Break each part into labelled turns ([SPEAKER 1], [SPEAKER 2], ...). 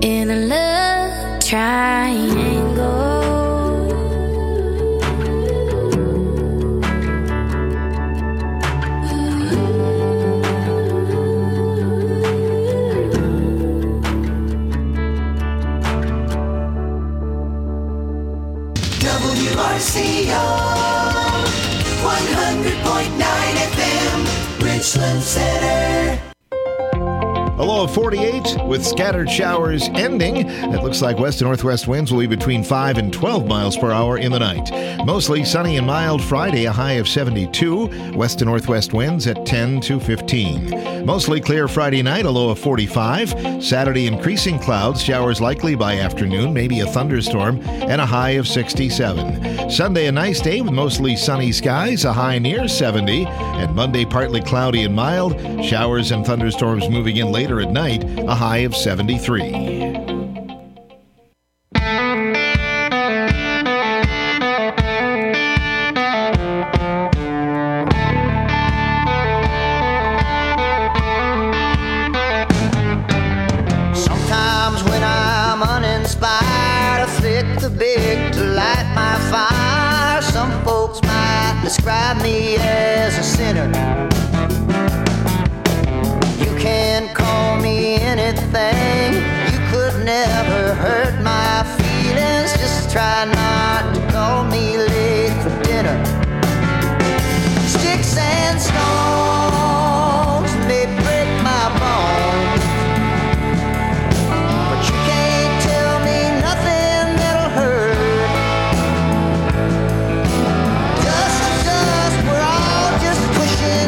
[SPEAKER 1] in a love triangle.
[SPEAKER 2] WRCO 100.9 FM, Richland Center.
[SPEAKER 3] A low of 48 with scattered showers ending. It looks like west to northwest winds will be between 5 and 12 miles per hour in the night. Mostly sunny and mild Friday, a high of 72. West to northwest winds at 10 to 15. Mostly clear Friday night, a low of 45. Saturday, increasing clouds, showers likely by afternoon, maybe a thunderstorm, and a high of 67. Sunday, a nice day with mostly sunny skies, a high near 70. And Monday, partly cloudy and mild. Showers and thunderstorms moving in later at night, a high of 73.
[SPEAKER 4] Sometimes when I'm uninspired, I flick the big to light my fire. Some folks might describe me as a sinner. You can call me anything, you could never hurt my feelings. Just try not to call me late for dinner. Sticks and stones may break my bones, but you can't tell me nothing that'll hurt. Dust to dust, we're all just pushing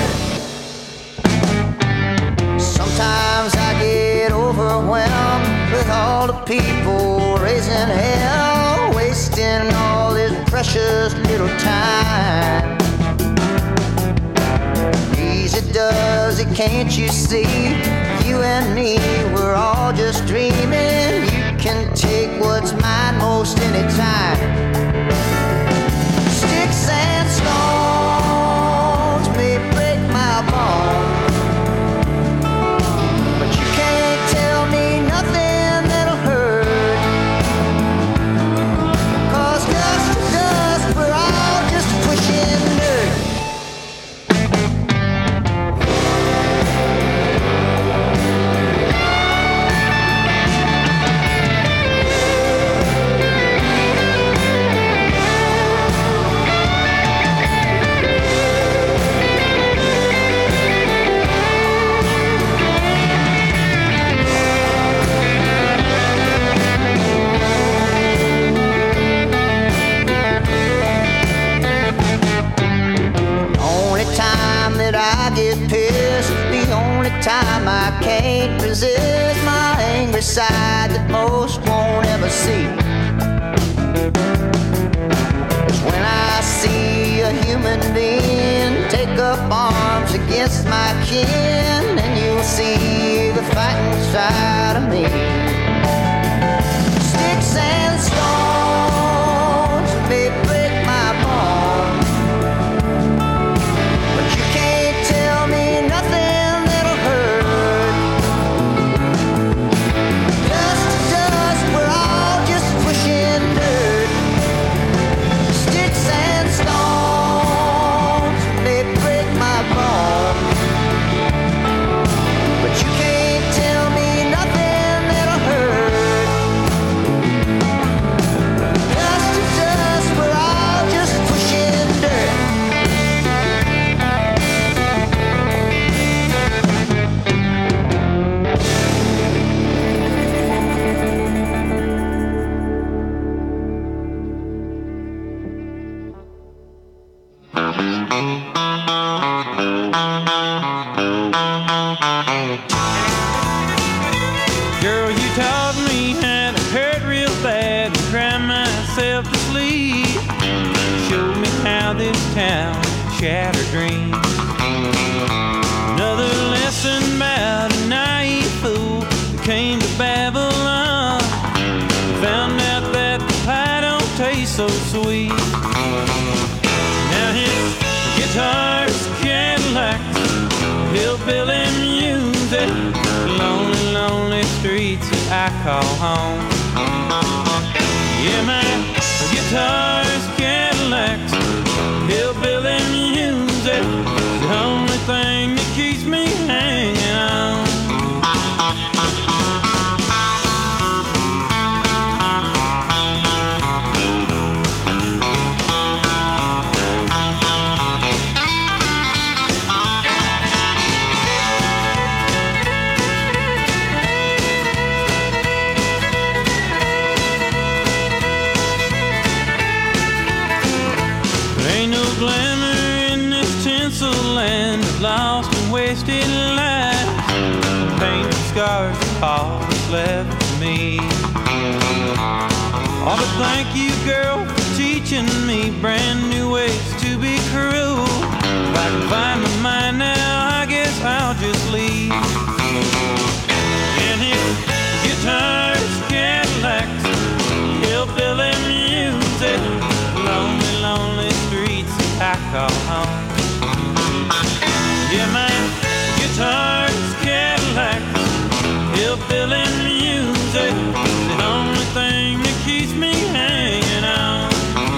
[SPEAKER 4] dirt. Sometimes I get overwhelmed with all the people raising hell, wasting all this precious little time. Easy does it, can't you see? You and me, we're all just dreaming. You can take what's mine most anytime. Sticks and stones may break my bones, but you can't tell me nothing that'll hurt. 'Cause dust to dust, we're all just pushing dirt. I get pissed, the only time I can't resist my angry side that most won't ever see is when I see a human being take up arms against my kin, and you'll see the fighting side of me. Sticks and stones may break my bones, but you can't tell me nothing that'll hurt. Dust to dust, we're all just pushing dirt. Sticks and stones may break my bones, but you can't tell me nothing that'll hurt. Dust to dust, we're all just pushing dirt.
[SPEAKER 5] Girl, you taught me how to hurt real bad and cry myself to sleep. Showed me how this town shattered dreams. Another lesson about a naive fool who came to Babylon. Found out that the pie don't taste so sweet. Now his guitar's Cadillac, hillbilly music, lonely, lonely street. streets that I call home. Yeah, man, guitars, Cadillacs, hillbilly music is the only thing that keeps me hanging on. Glamour in this tinsel land of lost and wasted life. Paint and scars are all that's left for me. Oh, but thank you, girl, for teaching me brand new ways to be cruel. If I can find my mind now, I guess I'll just leave. And it's guitars, Cadillacs, hillbilly music, lonely, lonely streets I call home. Yeah, man, guitars, Cadillacs, hillbilly music is the only thing that keeps me hanging on.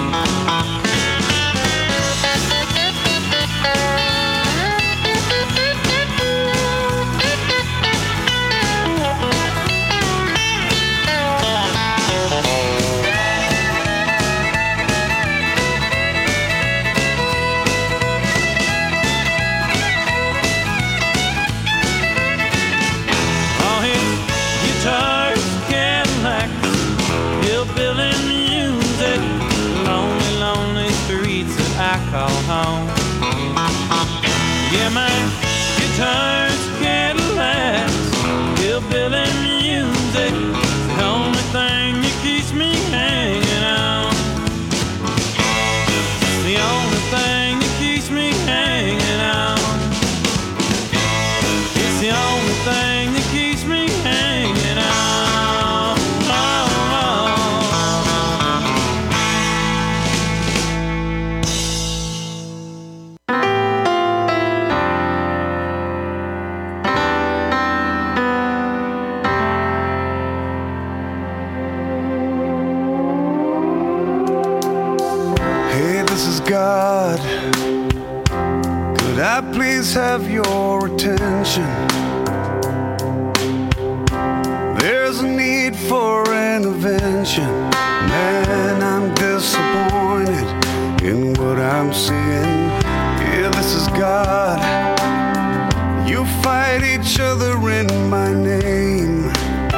[SPEAKER 5] I call home. Yeah, man, guitars, Cadillacs, hillbilly music is the only thing that keeps me hanging on. It's the only thing that keeps me hanging on. It's the only thing that keeps me hanging on.
[SPEAKER 6] God, could I please have your attention? There's a need for intervention. Man, I'm disappointed in what I'm seeing. Yeah, this is God. You fight each other in my name.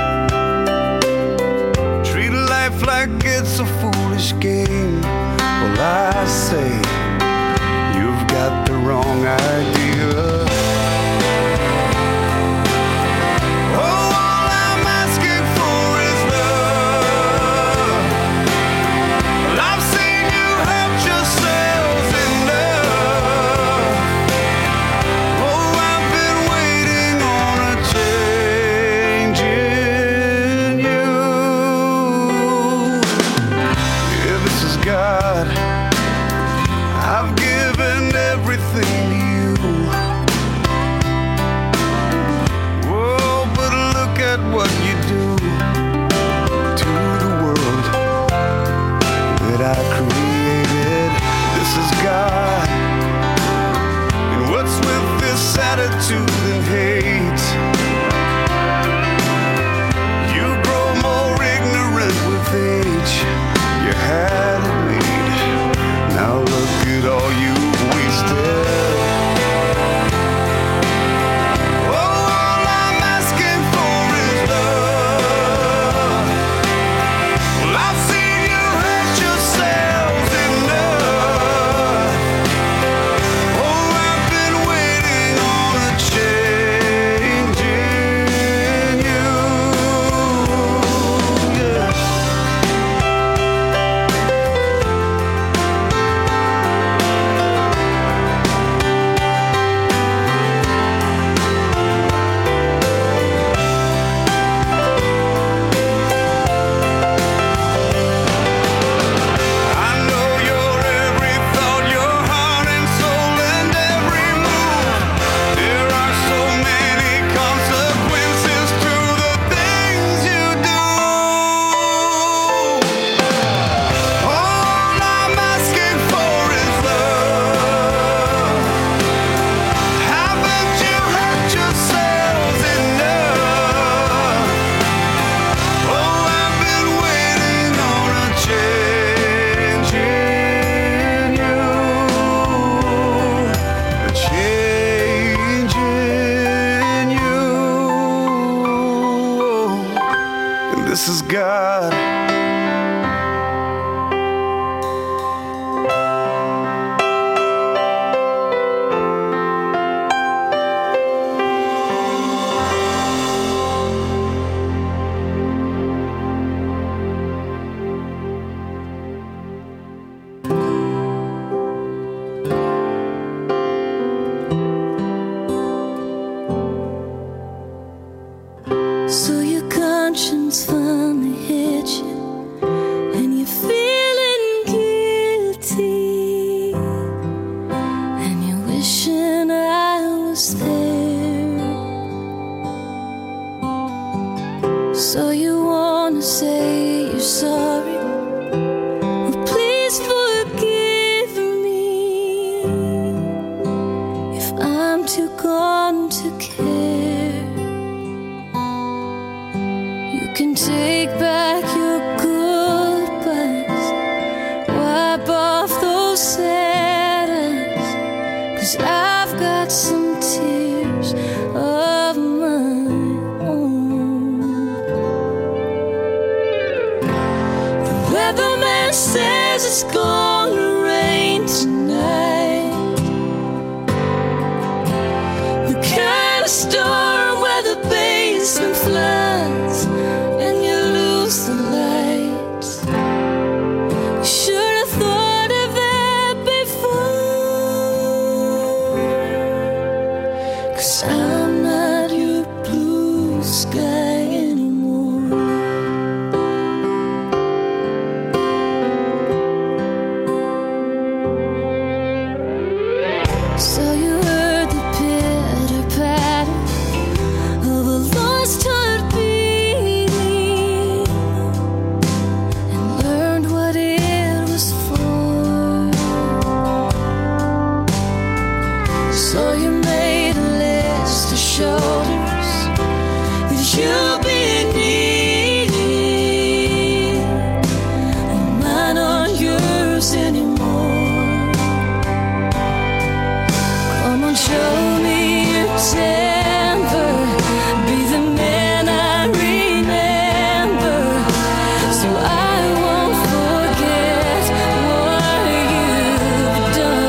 [SPEAKER 6] Treat life like it's a foolish game. Well, I say, you've got the wrong idea. Oh, all I'm asking for is love. Well, I've seen you hurt yourselves enough. Oh, I've been waiting on a change in you. Yeah, this is God. this is God.
[SPEAKER 1] So your conscience finally hit you, and you're feeling guilty, and you're wishing I was there. So you wanna say you're sorry. Well, please forgive me if I'm too gone to care. You can take back your goodbyes, wipe off those sad eyes, 'cause I've got some tears of my own. The weatherman says it's gonna rain tonight, the kind of storm where the basement floods and you lose the lights. You should have thought of that before, 'cause I'm not your blue sky anymore. So you heard the pitter patter of a lost heart beating, and learned what it was for. So you made a list of shoulders that you'll be needing, and mine aren't yours anymore. Come on, show me your temper, be the man I remember, so I won't forget what you've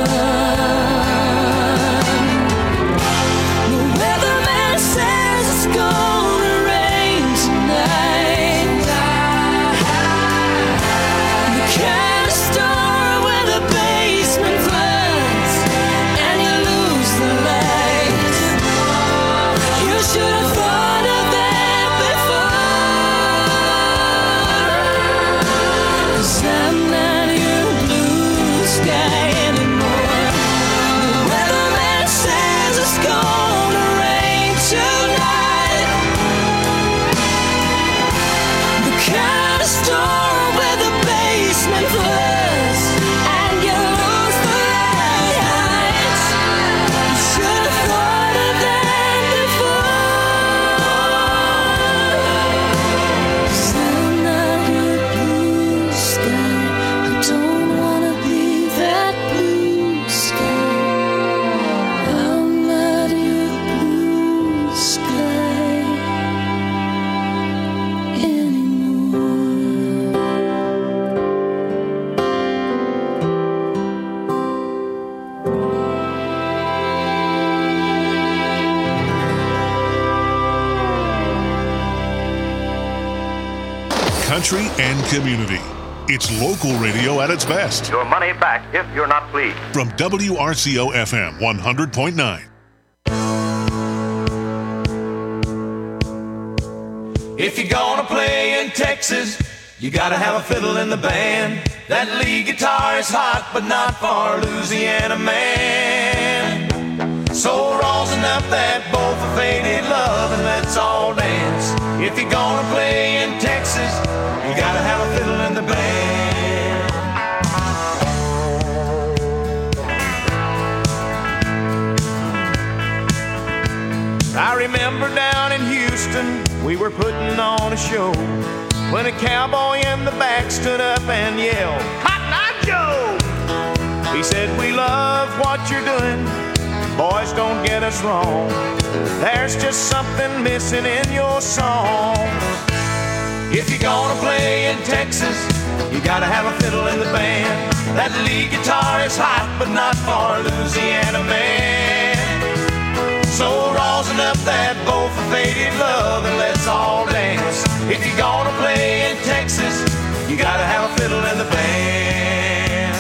[SPEAKER 1] done. The weatherman says it's gonna rain tonight, the kind of storm where the basement floods and you lose the lights. You should have thought of that before, 'cause I'm not your blue sky anymore. The weatherman says it's gonna rain tonight, the kind of storm where the basement floods and you lose the lights. You should have thought of that before, 'cause I'm not your blue sky. I don't wanna be that blue sky. I'm not your blue sky anymore.
[SPEAKER 7] Country and community. It's local radio at its best.
[SPEAKER 8] Your money back if you're not pleased.
[SPEAKER 7] From WRCO FM 100.9.
[SPEAKER 2] If you're gonna play in Texas, you gotta have a fiddle in the band. That lead guitar is hot, but not for Louisiana man. So raw's enough that both are faded love, and let's all dance. If you're gonna play in Texas, you gotta have a fiddle in the band. I remember down in Houston, we were putting on a show, when a cowboy in the back stood up and yelled, "Cotton Eye Joe!" He said, "We love what you're doing, boys, don't get us wrong. There's just something missing in your song. If you in Texas, you gotta have a fiddle in the band. That lead guitar is hot, but not for a Louisiana man. So rosin up that bow for faded love and let's all dance. If you're gonna play in Texas, you gotta have a fiddle in the band.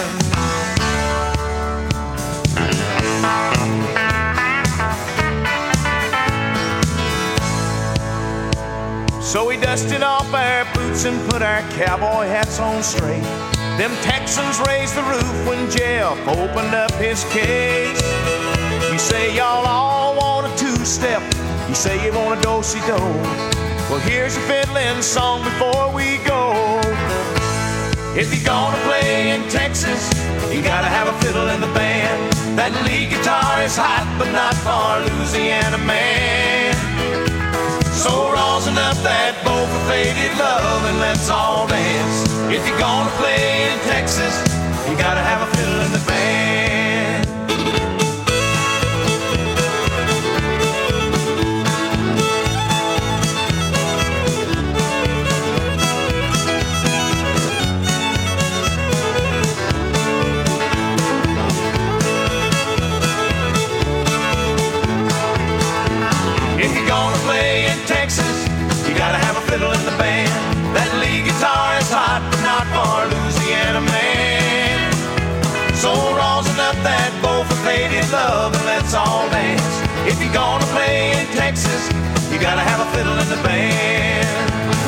[SPEAKER 2] So we dusted off our boots and put our cowboy hats on straight. Them Texans raised the roof when Jeff opened up his case. You say y'all all want a two-step, you say you want a do-si-do. Well, here's your fiddling song before we go. If you're gonna play in Texas, you gotta have a fiddle in the band. That lead guitar is hot, but not for a Louisiana man. So rosin up that bow for faded love and let's all dance. If you're gonna play in Texas, you gotta have a fiddle in the band. If you're gonna play in Texas, you gotta have a fiddle in the band. That lead guitar is hot, but not for a Louisiana man. So rosin up that bow for faded love and let's all dance. If you're gonna play in Texas, you gotta have a fiddle in the band.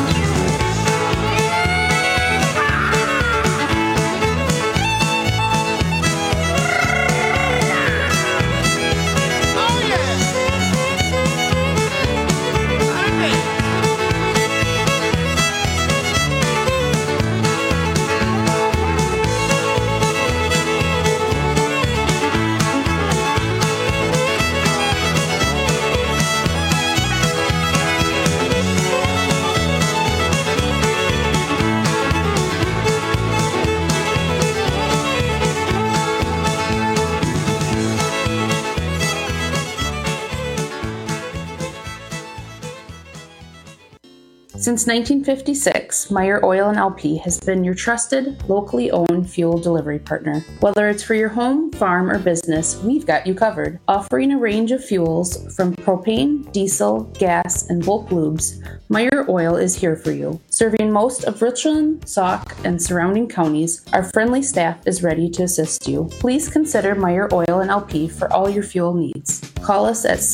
[SPEAKER 9] Since 1956, Meyer Oil & LP has been your trusted, locally owned fuel delivery partner. Whether it's for your home, farm, or business, we've got you covered. Offering a range of fuels from propane, diesel, gas, and bulk lubes, Meyer Oil is here for you. Serving most of Richland, Sauk, and surrounding counties, our friendly staff is ready to assist you. Please consider Meyer Oil & LP for all your fuel needs. Call us at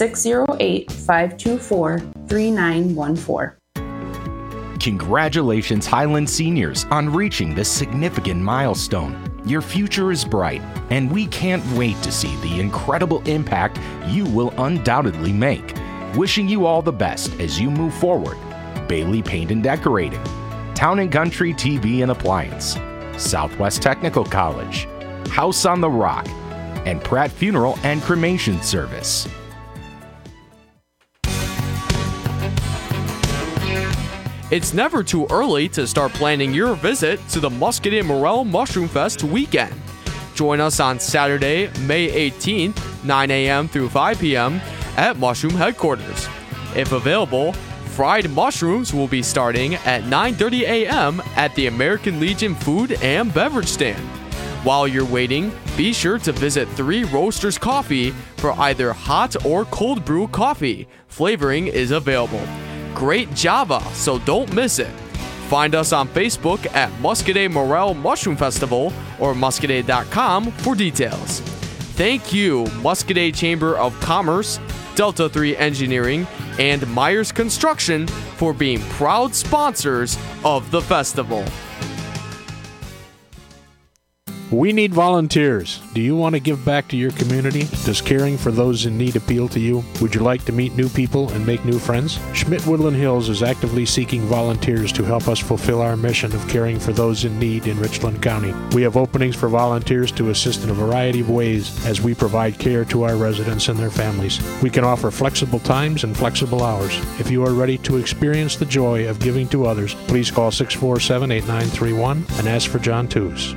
[SPEAKER 9] 608-524-3914.
[SPEAKER 10] Congratulations, Highland seniors, on reaching this significant milestone. Your future is bright, and we can't wait to see the incredible impact you will undoubtedly make. Wishing you all the best as you move forward. Bailey Paint and Decorating, Town & Country TV and Appliance, Southwest Technical College, House on the Rock, and Pratt Funeral and Cremation Service.
[SPEAKER 11] It's never too early to start planning your visit to the Muscadet Morel Mushroom Fest weekend. Join us on Saturday, May 18th, 9 a.m. through 5 p.m. at Mushroom Headquarters. If available, fried mushrooms will be starting at 9:30 a.m. at the American Legion Food and Beverage Stand. While you're waiting, be sure to visit 3 Roasters Coffee for either hot or cold brew coffee. Flavoring is available. Great Java, so don't miss it. Find us on Facebook at Muscadet Morel Mushroom Festival or muscadet.com for details. Thank you, Muscadet Chamber of Commerce, Delta 3 Engineering, and Myers Construction for being proud sponsors of the festival.
[SPEAKER 12] We need volunteers. Do you want to give back to your community? Does caring for those in need appeal to you? Would you like to meet new people and make new friends? Schmidt Woodland Hills is actively seeking volunteers to help us fulfill our mission of caring for those in need in Richland County. We have openings for volunteers to assist in a variety of ways as we provide care to our residents and their families. We can offer flexible times and flexible hours. If you are ready to experience the joy of giving to others, please call 647-8931 and ask for John Tews.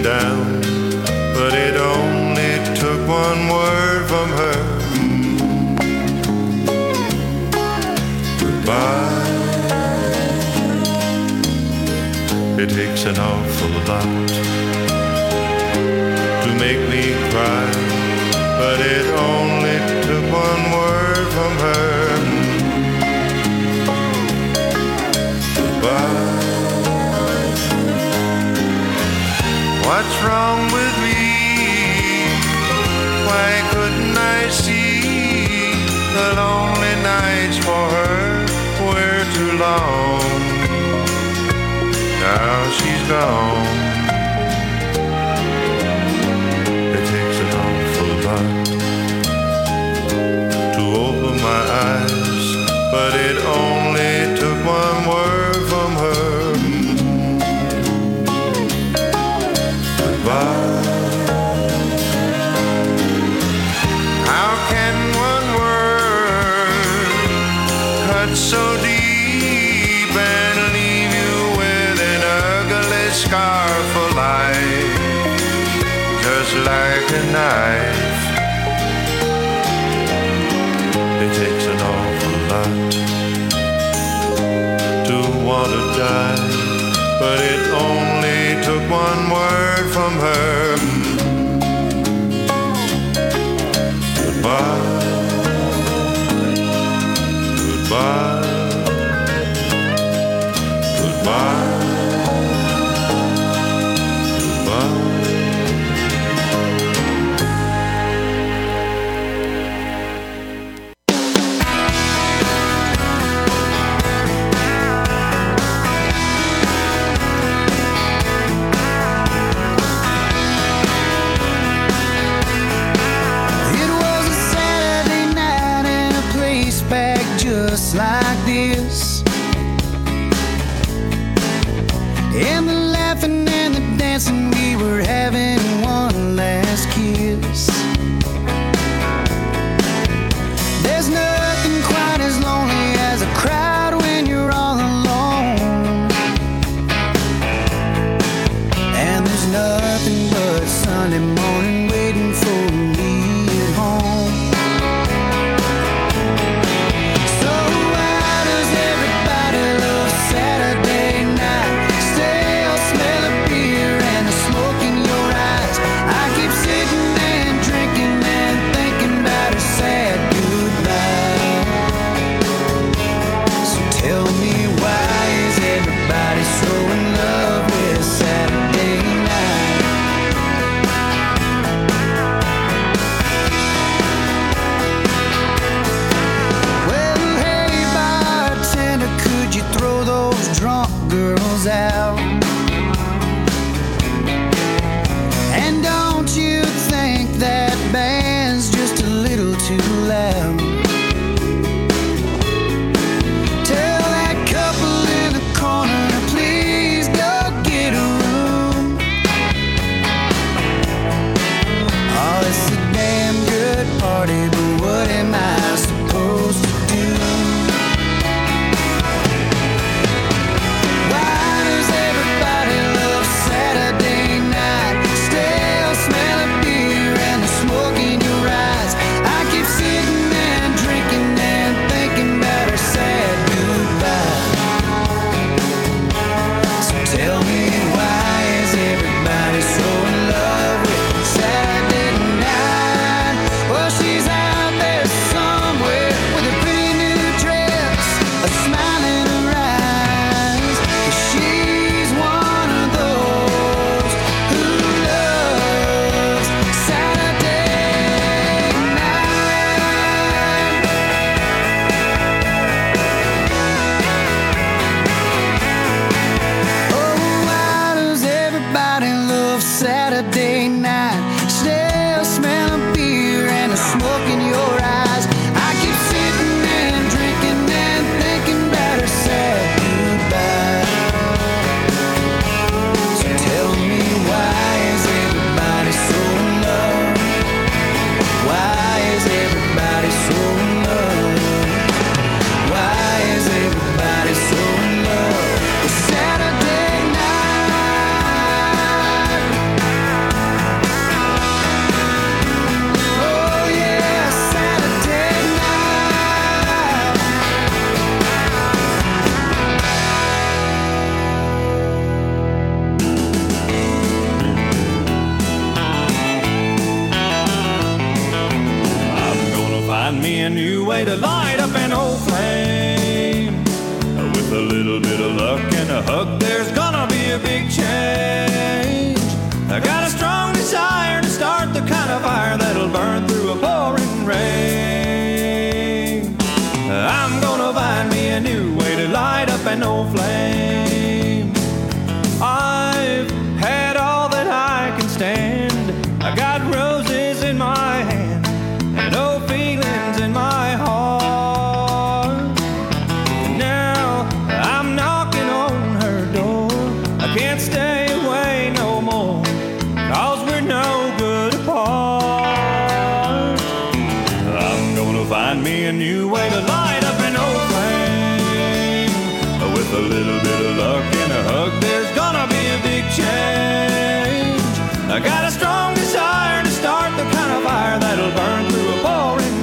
[SPEAKER 6] down, but it only took one word from her. Goodbye. It takes an awful lot to make me cry, but it only took one word from her. Goodbye. What's wrong with me? Why couldn't I see the lonely nights for her were too long? Now she's gone. It takes an awful lot to open my eyes, but it only took one word from her. Goodbye. How can one word cut so deep and leave you with an ugly scar for life, just like a knife? It takes an awful lot to want to die, but it only took one word from her. Goodbye. Goodbye. Goodbye.
[SPEAKER 13] Just like this, me a new way to light up an old flame. With a little bit of luck and a hug, there's gonna be a big change. I got a strong desire to start the kind of fire that'll burn through a pouring rain. I'm gonna find me a new way to light up an old flame. I've had all that I can stand. I got roses in my hand and old feelings in my heart. Now I'm knocking on her door. I can't stay away no more, 'cause we're no good apart. I'm gonna find me a new way to light up an old flame. With a little bit of luck and a hug, there's gonna be a big change. I got a strong desire to start the kind of fire that'll burn through a pouring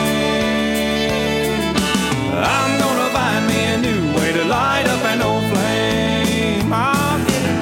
[SPEAKER 13] rain. I'm gonna find me a new way to light up an old flame. I'll get it.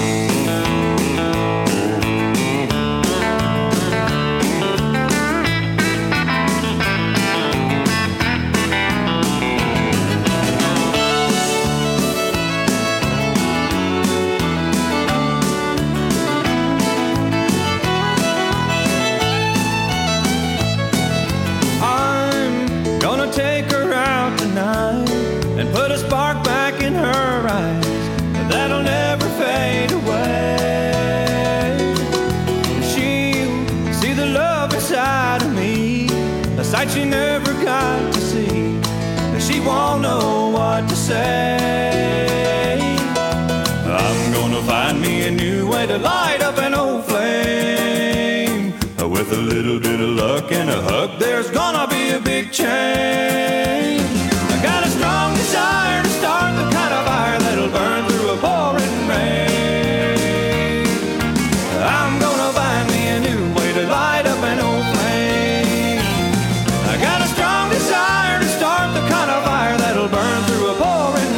[SPEAKER 13] Take her out tonight and put a spark back in her eyes that'll never fade away. She'll see the love inside of me, a sight she never got to see. She won't know what to say. I'm gonna find me a new way to light up an old flame. With a little bit of luck and a hug, there's gonna be a big change. I got a strong desire to start the kind of fire that'll burn through a pouring rain. I'm gonna find me a new way to light up an old flame. I got a strong desire to start the kind of fire that'll burn through a pouring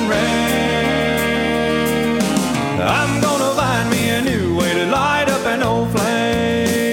[SPEAKER 13] rain. I'm gonna find me a new way to light up an old flame.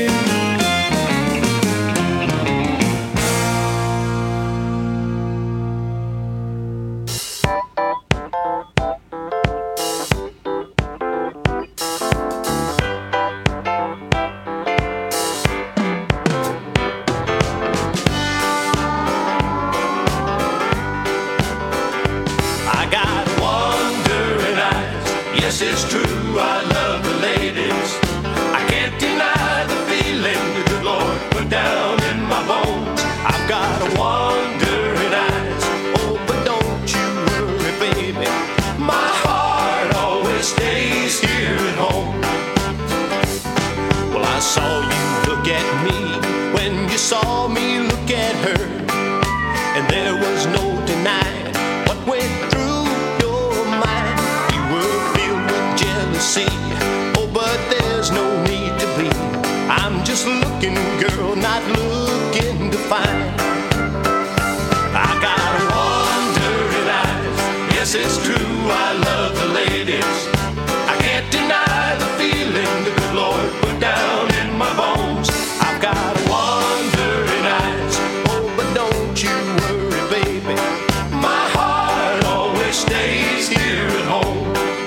[SPEAKER 2] Yes, it's true, I love the ladies. I can't deny the feeling that the Lord put down in my bones. I've got wandering eyes, oh, but don't you worry, baby. My heart always stays here at home. Well, I saw you look at me when you saw me look at her, and there was no denying what went through your mind. You were filled with jealousy, oh, but there's no need to be. I'm just looking, girl, not looking to find. I got wandering eyes, yes, it's true, I love the ladies. I can't deny the feeling the good Lord put down in my bones. I've got wandering eyes, oh, but don't you worry, baby. My heart always stays here at home.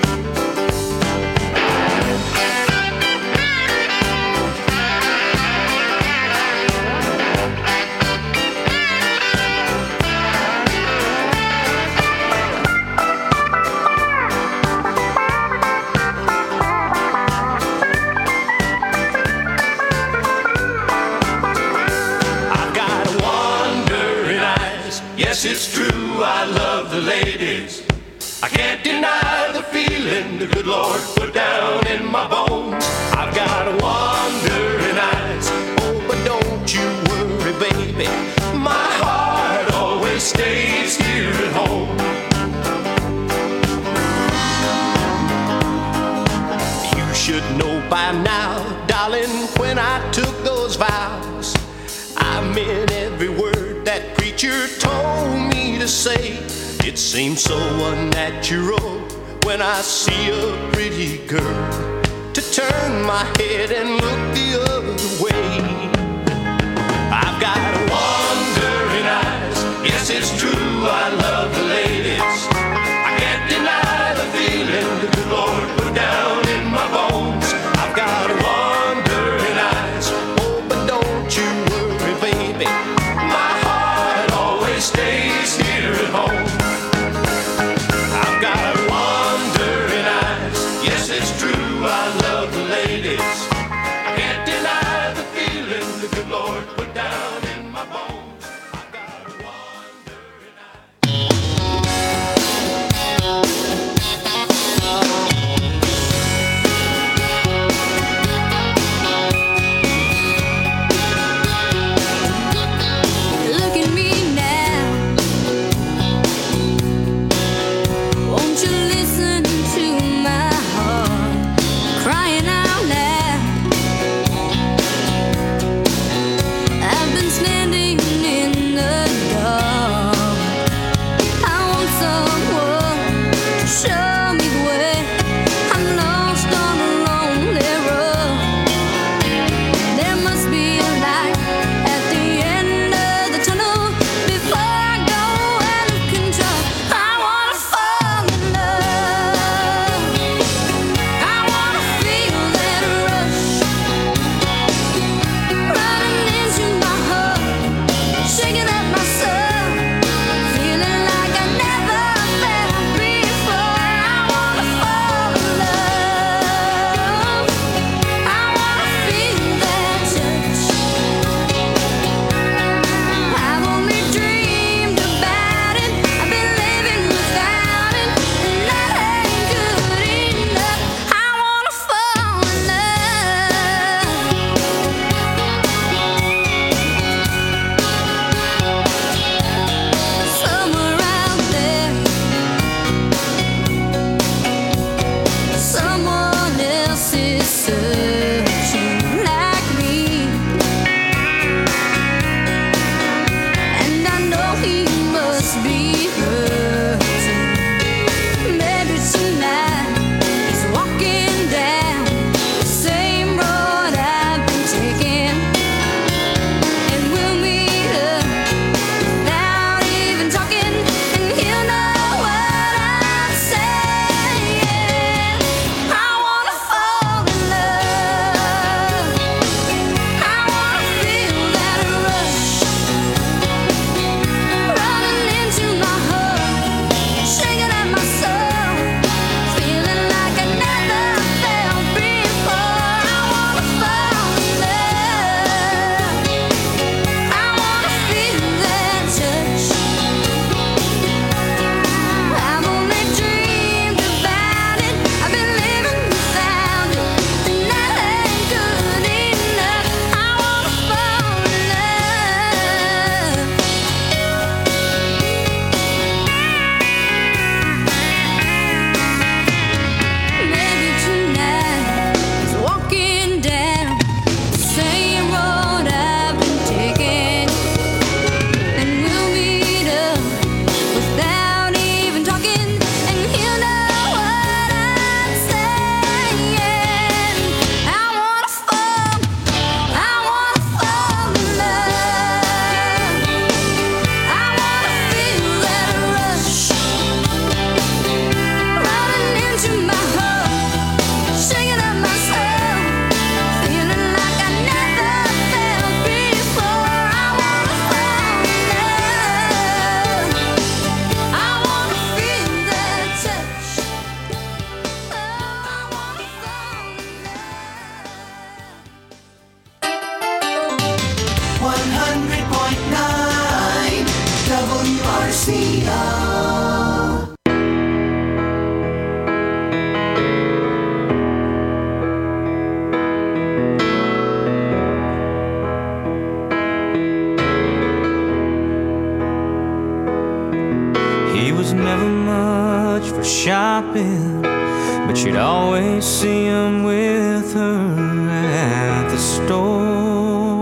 [SPEAKER 2] Yes, it's true, I love the ladies. I can't deny the feeling the good Lord put down in my bones. I've got wandering eyes, oh, but don't you worry, baby. My heart always stays here at home. You should know by now, darling, when I took those vows, I meant every word that preacher told me to say. It seems so unnatural when I see a pretty girl to turn my head and look the other way. I've got wandering
[SPEAKER 13] He was never much for shopping, but you'd always see him with her at the store.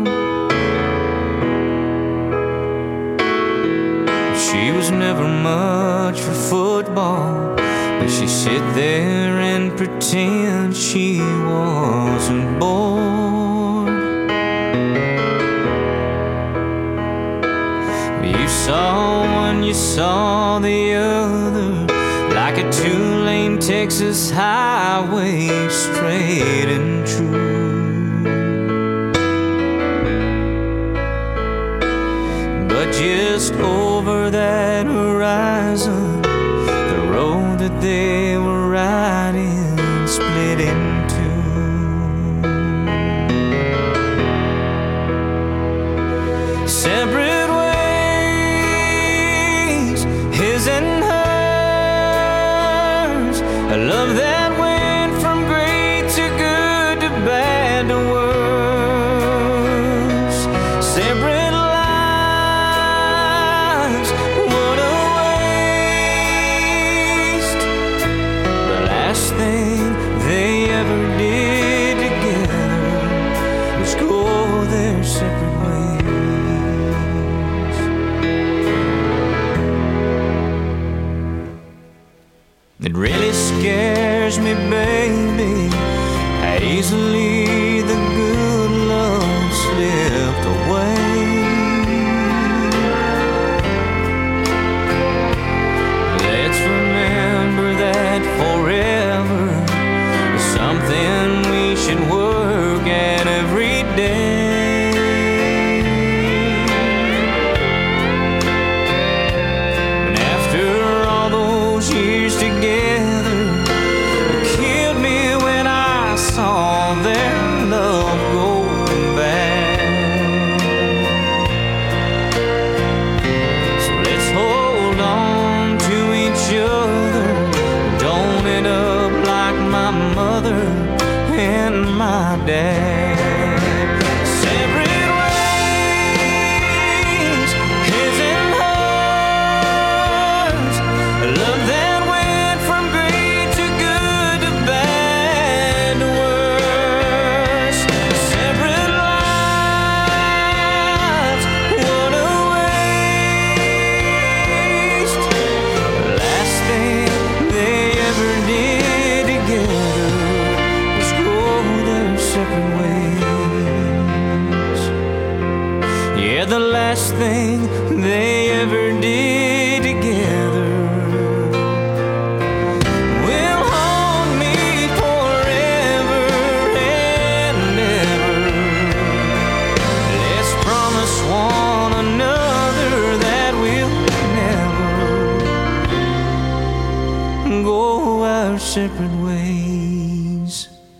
[SPEAKER 13] She was never much for football, but she'd sit there and pretend she wasn't bored. You saw one, you saw the other, like a two-lane Texas highway, straight and true. But just over that horizon, the road that they were riding split in two. Separate ways, his and hers, a love that went from great to good to bad to worse. Separate lives, what a waste. The last thing they ever did together was go their separate ways. It really scares me, baby, how easily the good love slipped away. Let's remember that forever is something we should work at every day. And after all those years together, it killed me when I saw their love going bad. So let's hold on to each other, don't end up like my mother and my dad. Separate ways, his and hers, a love that went from great to good to bad to worse. Separate lives, what a waste. The last thing they ever did together was go their separate ways. Yeah, the last thing they ever did together will haunt me forever and ever. Let's promise one another that we'll never go our separate ways.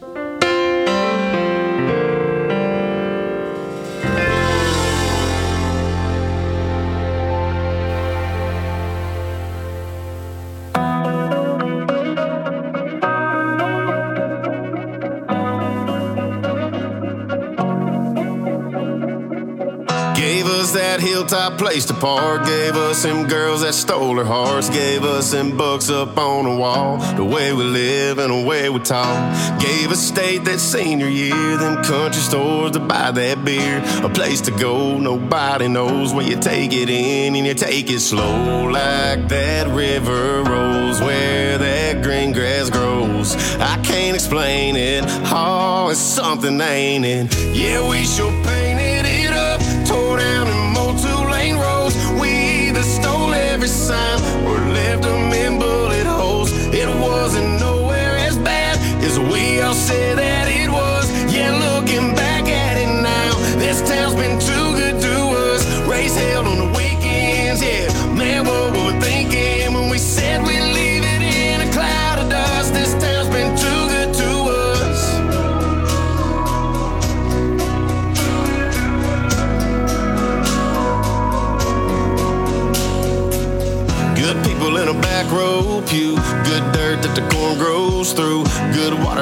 [SPEAKER 14] Gave us that hilltop place to park. Gave us them girls that stole our hearts. Gave us them books up on the wall. The way we live and the way we talk. Gave us state that senior year. Them country stores to buy that beer. A place to go nobody knows, where you take it in and you take it slow. Like that river rolls where that green grass grows. I can't explain it. Oh, it's something, ain't it? Yeah, we sure painted it up. Tore down and mowed two-lane roads. We either stole every sign or left them in bullet holes. It wasn't nowhere as bad as we all said that it was. Yeah, looking back at it now, this town's been too good to us. Race held on the weekends, yeah. Man, what were we thinking when we said we'd leave it in a cloud of dust? This town's been too good to us.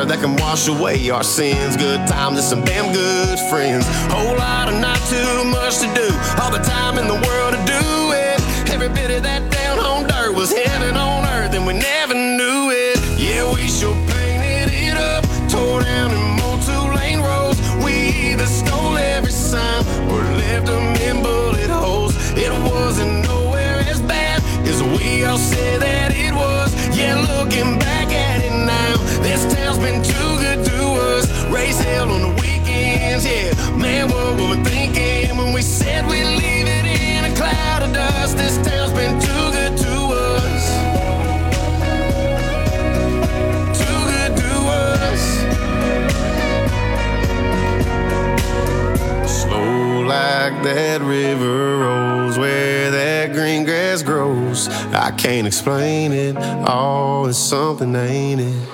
[SPEAKER 14] water that can wash away our sins. Good times and some damn good friends. Whole lot of not too much to do. All the time in the world to do it. Every bit of that down home dirt was heaven on earth, and we never knew it. Yeah, we sure painted it up, tore down and mowed 2-lane roads. We either stole every sign or left them in bullet holes. It wasn't nowhere as bad as we all said that it was. Yeah, looking back at it now, this town's been too good to us. Raise hell on the weekends, yeah. Man, what were we thinking when we said we'd leave it in a cloud of dust? This town's been too good to us. Too good to us. Slow like that river rolls where that green grass grows. I can't explain it. Oh, it's something, ain't it?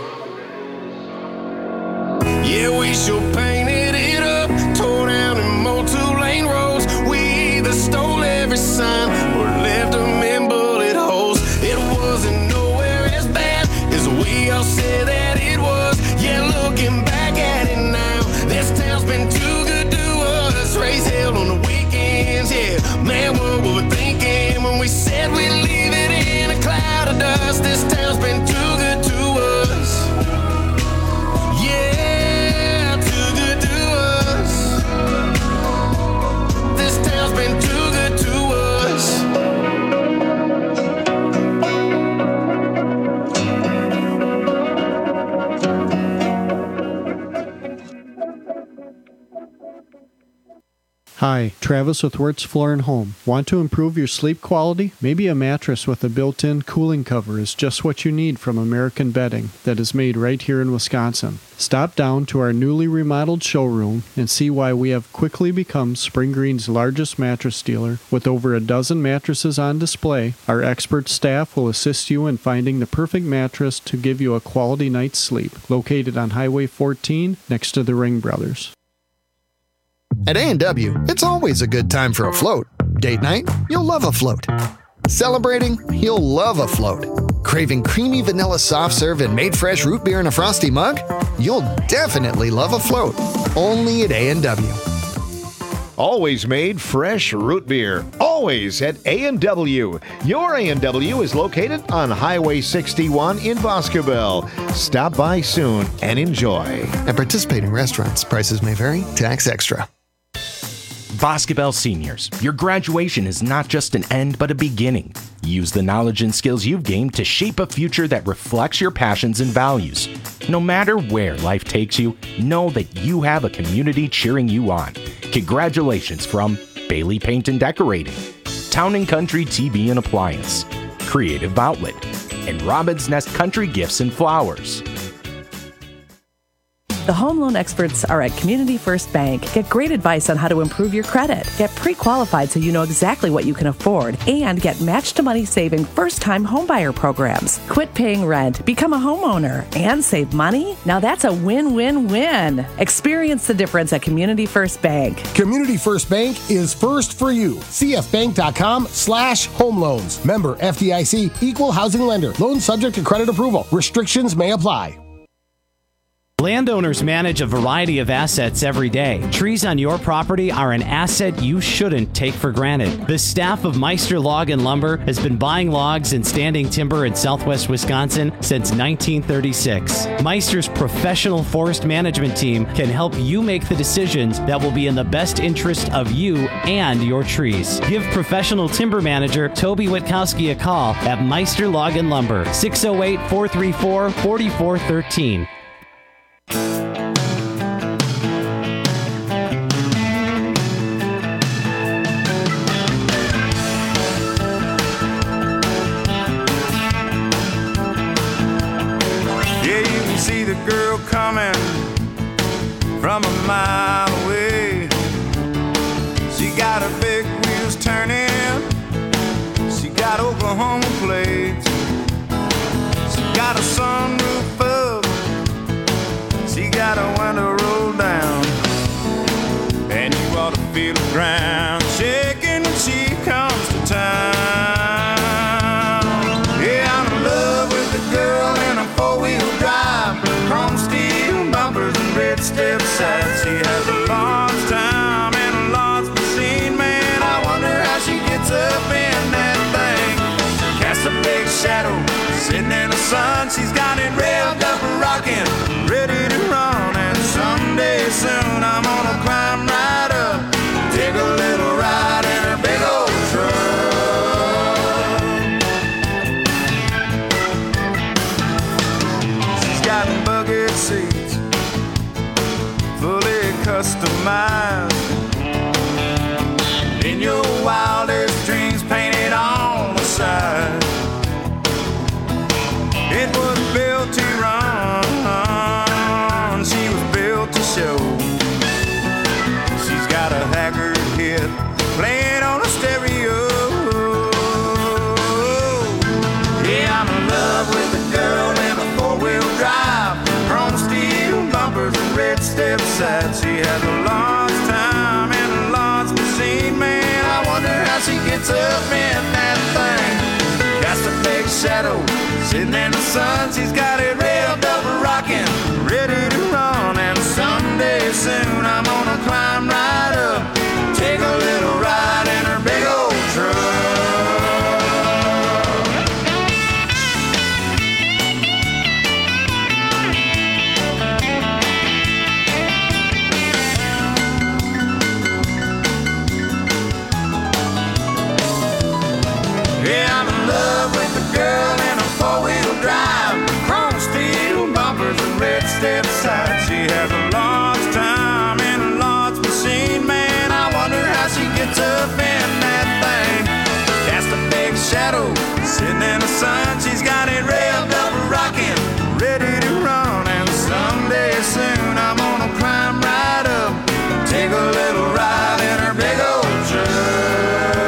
[SPEAKER 14] Yeah, we sure painted it up, tore down and mowed 2-lane roads. We either stole every sign or left them in bullet holes. It wasn't nowhere as bad as we all said that it was. Yeah, looking back at it now, this town's been too good to us. Raise hell on the weekends, yeah. Man, what were we thinking when we said we'd leave it in a cloud of dust? This town's been too good to us. Yeah, too good to us. This town's been too good to us.
[SPEAKER 15] Hi, Travis with Wirtz Floor and Home. Want to improve your sleep quality? Maybe a mattress with a built-in cooling cover is just what you need from American Bedding that is made right here in Wisconsin. Stop down to our newly remodeled showroom and see why we have quickly become Spring Green's largest mattress dealer. With over a dozen mattresses on display, our expert staff will assist you in finding the perfect mattress to give you a quality night's sleep. Located on Highway 14 next to the Ring Brothers.
[SPEAKER 16] At A&W, it's always a good time for a float. Date night? You'll love a float. Celebrating? You'll love a float. Craving creamy vanilla soft serve and made fresh root beer in a frosty mug? You'll definitely love a float. Only at A&W.
[SPEAKER 3] Always made fresh root beer. Always at A&W. Your A&W is located on Highway 61 in Boscobel. Stop by soon and enjoy.
[SPEAKER 16] At participating restaurants, prices may vary. Tax extra.
[SPEAKER 10] Boscobel Seniors, your graduation is not just an end but a beginning. Use the knowledge and skills you've gained to shape a future that reflects your passions and values. No matter where life takes you, know that you have a community cheering you on. Congratulations from Bailey Paint and Decorating, Town & Country TV and Appliance, Creative Outlet, and Robin's Nest Country Gifts and Flowers.
[SPEAKER 17] The home loan experts are at Community First Bank. Get great advice on how to improve your credit. Get pre-qualified so you know exactly what you can afford. And get match-to-money saving first-time homebuyer programs. Quit paying rent, become a homeowner, and save money? Now that's a win-win-win. Experience the difference at Community First Bank.
[SPEAKER 18] Community First Bank is first for you. CFBank.com/home loans. Member FDIC, equal housing lender. Loan subject to credit approval. Restrictions may apply.
[SPEAKER 19] Landowners manage a variety of assets every day. Trees on your property are an asset you shouldn't take for granted. The staff of Meister Log and Lumber has been buying logs and standing timber in southwest Wisconsin since 1936. Meister's professional forest management team can help you make the decisions that will be in the best interest of you and your trees. Give professional timber manager Toby Witkowski a call at Meister Log and Lumber, 608-434-4413.
[SPEAKER 6] See the girl coming from a mile away. She got her big wheels turning. She got Oklahoma plates. She got a sunroof up. She got a window rolled down. And you ought to feel the ground shaking when she comes to town. Yeah, I'm in love with the girl in a four-wheel drive. Chrome steel sun. She's got it revved up and rocking, ready to run. And someday soon I'm gonna climb right up, take a little ride in her big old truck. She's got bucket seats, fully customized. In your wildest dreams painted on the side. It was built to run, she was built to show. She's got a Haggard hit playing on a stereo. Yeah, I'm in love with a girl in a four-wheel drive, chrome steel bumpers and red step sides. She has a launch time and a launch machine, man. I wonder how she gets up in that thing. Got a big shadow sitting in the sun. She's got it revved up and rocking, ready to run. And someday soon I'm gonna climb right up, take a little ride in her big old truck. Yeah, I'm in love with a girl in a four-wheel drive, chrome steel bumpers and red step sides. She has a launch time and a launch machine, man. I wonder how she gets up in that thing. Cast a big shadow sitting in the sun. She's got it revved up and rocking, ready to run. And someday soon I'm gonna climb right up, take a little ride in her big old truck.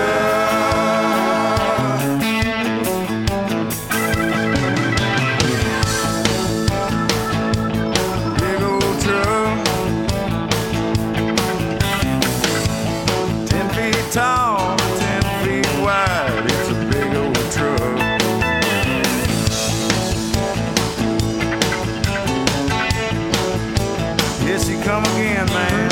[SPEAKER 6] Tall, 10 feet wide, it's a big old truck. Here she come again, man.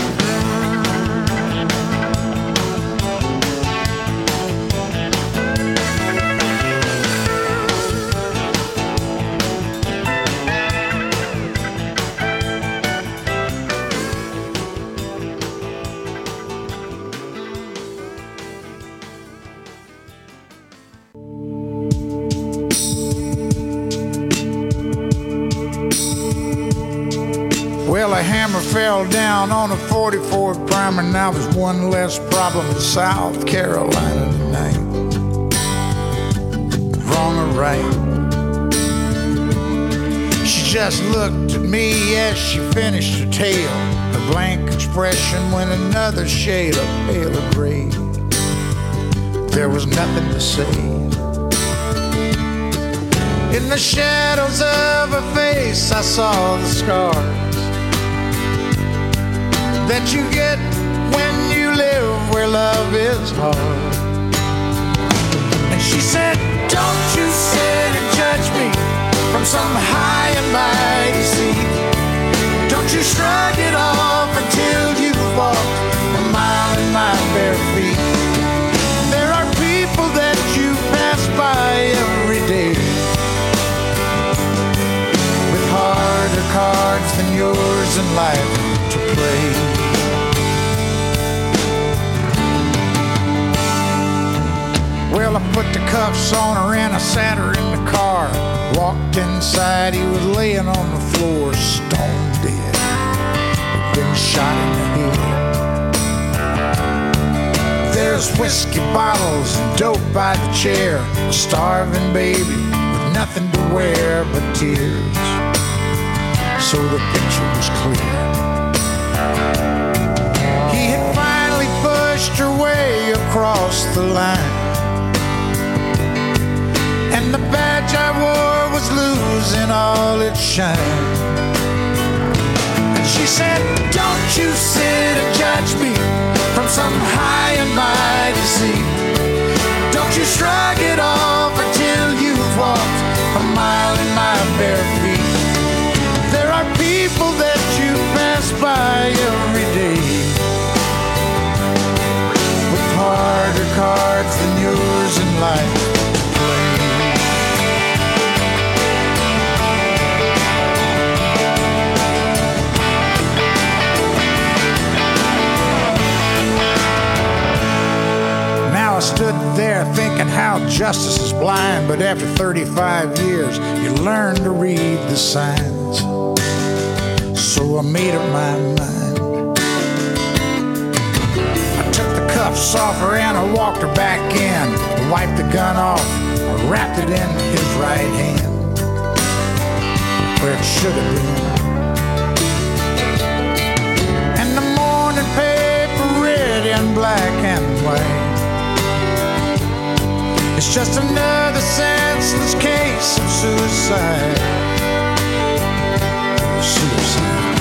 [SPEAKER 20] Well, a hammer fell down on a 44 primer, and now there's one less problem in South Carolina tonight. Wrong or right? She just looked at me as she finished her tale, her blank expression went another shade of paler gray. There was nothing to say. In the shadows of her face, I saw the scars that you get when you live where love is hard. And she said, don't you sit and judge me from some high and mighty seat. Don't you shrug it off until you've walked a mile in my bare feet. There are people that you pass by every day with harder cards than yours in life to play. Well, I put the cuffs on her and I sat her in the car. Walked inside, he was laying on the floor, stone dead. He'd been shot in the head. There's whiskey bottles and dope by the chair. A starving baby with nothing to wear but tears. So the picture was clear. He had finally pushed her way across the line, and the badge I wore was losing all its shine. And she said, don't you sit and judge me from some high and mighty seat. Don't you shrug it off until you've walked a mile in my bare feet. There are people that you pass by every day with harder cards than yours in life to play. there thinking how justice is blind, but after 35 years, you learn to read the signs. So I made up my mind. I took the cuffs off her and I walked her back in, wiped the gun off, I wrapped it in his right hand, where it should have been. And the morning paper read in black and white, it's just another senseless case of suicide. Suicide.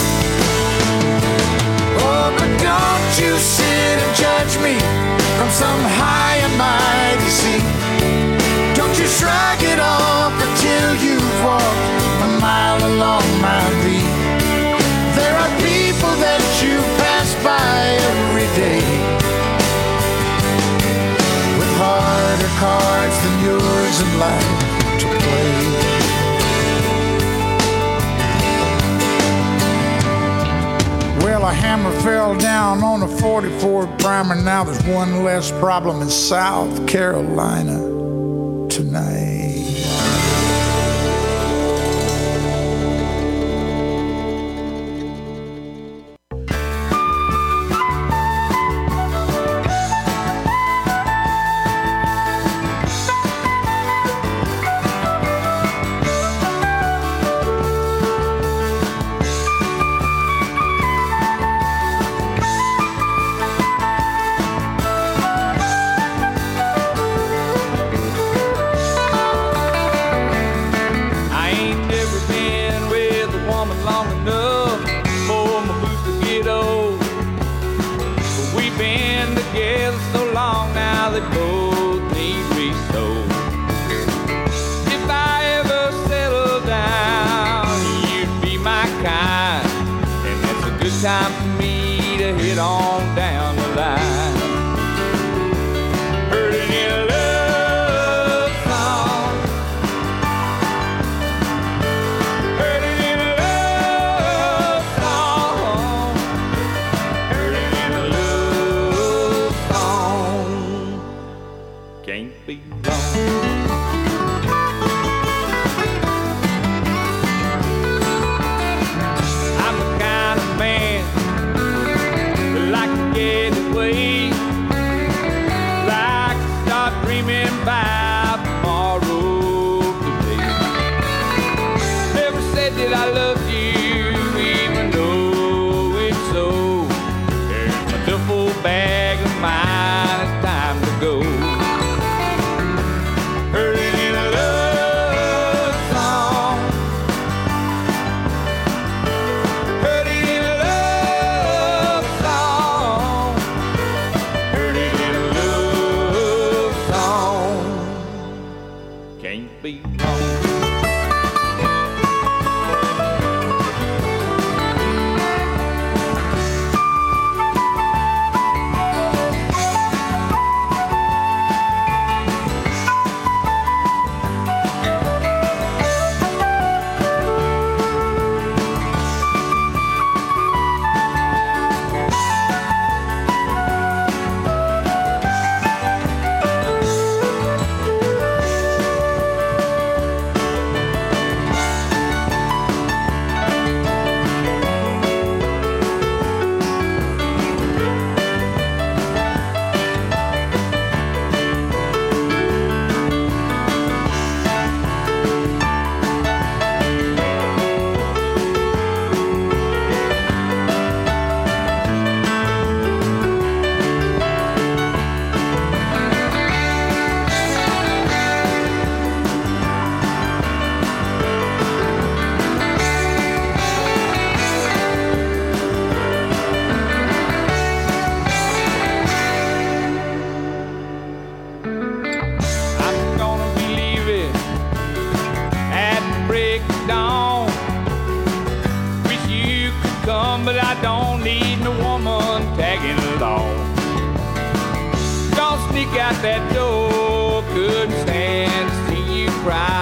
[SPEAKER 20] Oh, but don't you sit and judge me from some high and mighty seat. Don't you shrug it off until you've walked a mile along my beat. There are people that you pass by every day with harder cards than yours in life to play. Well, a hammer fell down on a 44 primer. Now there's one less problem in South Carolina tonight.
[SPEAKER 13] Time for me to hit on down the line. Heard it in a love song. Heard it in a love song. Heard it in a love song. Can't be wrong. By tomorrow today. Never said that I loved you, even though it's so. There's a duffel bag of mine, it's time to go. Heard it in a love song. Heard it in a love song. Heard it in a love song. Can't be wrong. But I don't need no woman tagging along. Don't sneak out that door, couldn't stand to see you cry.